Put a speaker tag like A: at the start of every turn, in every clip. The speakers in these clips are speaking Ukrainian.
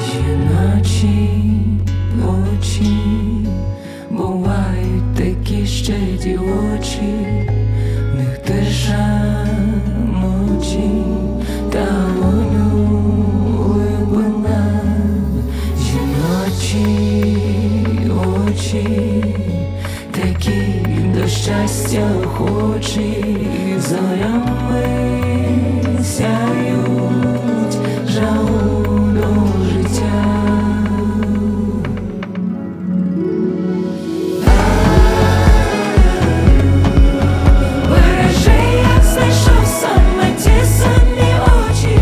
A: Жіночі очі, бувають такі ще дівочі, в них тиша ночі та вогню глибина. Жіночі очі, такі до щастя охочі, зорями сяють жагу до життя. Бережи, як знайшов саме ті самі очі,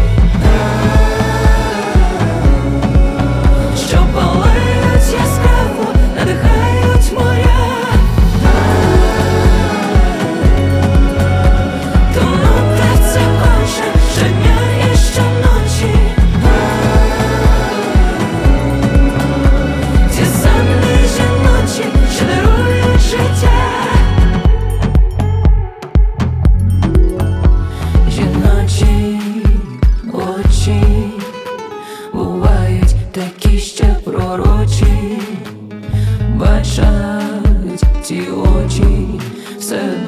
A: що палають яскраво, надихають моря. Тонути в це хоче щодня і щоночі. Ті самі жіночі, що дарують життя. Жіночі очі бувають такі ще пророчі, бачать ті очі все